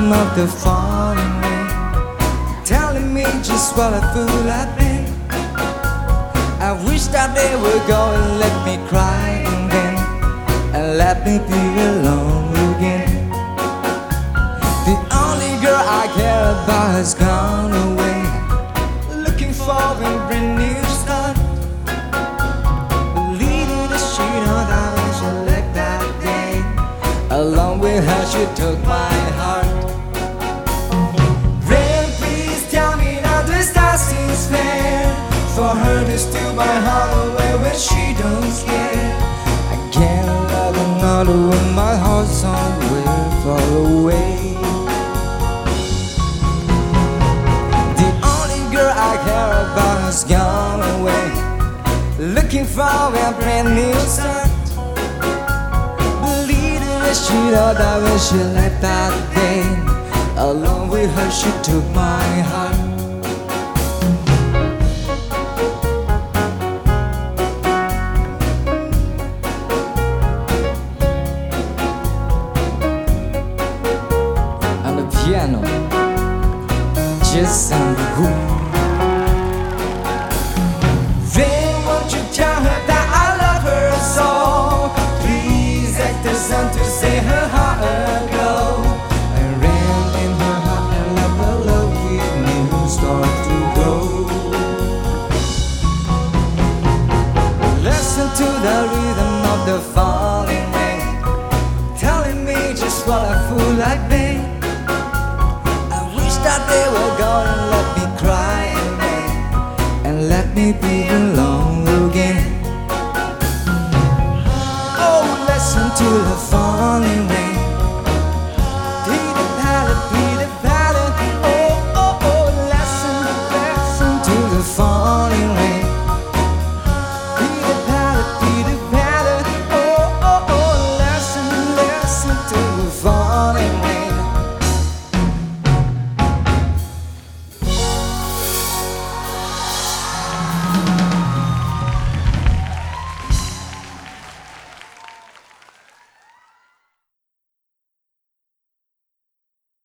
rhythm of the falling rain, telling me just what a fool I've been. I wish that they would go and let me cry again, and let me be alone again. The only girl I care about has gone away, looking for a brand new start. Little does she know that when she left that day, along with her she took my heart. Rain, please tell me now the stars seems fair, for her to steal my heart away when she don't care. I can't love another when my heart's somewhere far away. The only girl I care about has gone away, looking for a brand new start. Believing that she thought that when she left that day, along with her she took my heart. Piano, just and good. Then won't you tell her that I love her so? Please act the sun to say her heart aglow. I ran in her heart and let the love with me start to grow. Listen to the rhythm of the falling rain, telling me just what a fool I've been. That they were gonna let me cry and let me be